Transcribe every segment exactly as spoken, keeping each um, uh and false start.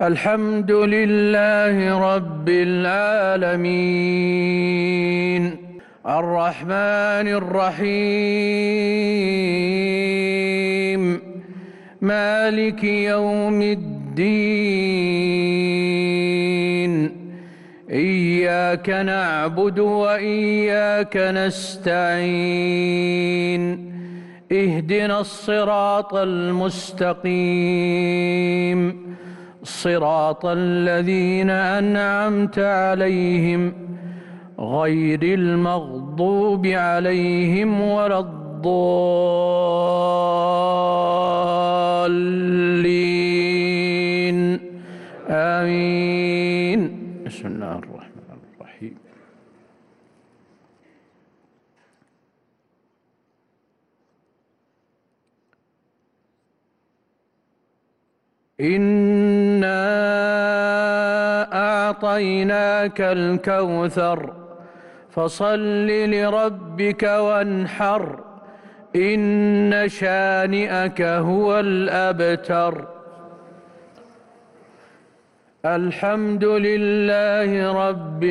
الحمد لله رب العالمين الرحمن الرحيم مالك يوم الدين إياك نعبد وإياك نستعين اهدنا الصراط المستقيم صراط الذين أنعمت عليهم غير المغضوب عليهم ولا الضالين آمين. بسم الله الرحمن الرحيم. إنا أعطيناك الكوثر فصل لربك وانحر إن شانئك هو الأبتر. الحمد لله رب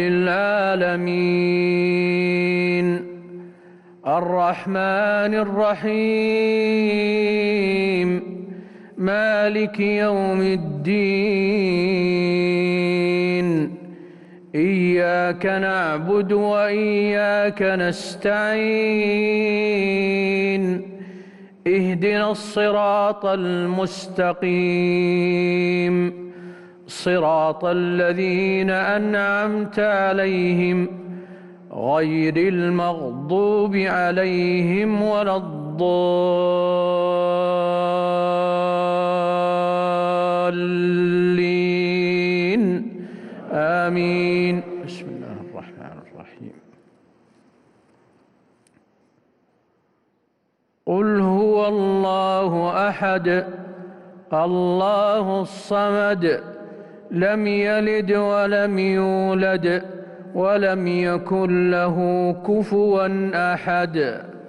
العالمين الرحمن الرحيم مالك يوم الدين إياك نعبد وإياك نستعين اهدنا الصراط المستقيم صراط الذين أنعمت عليهم غير المغضوب عليهم ولا الضالين آمين. بسم الله الرحمن الرحيم. قل هو الله أحد الله الصمد لم يلد ولم يولد ولم يكن له كفوا أحد.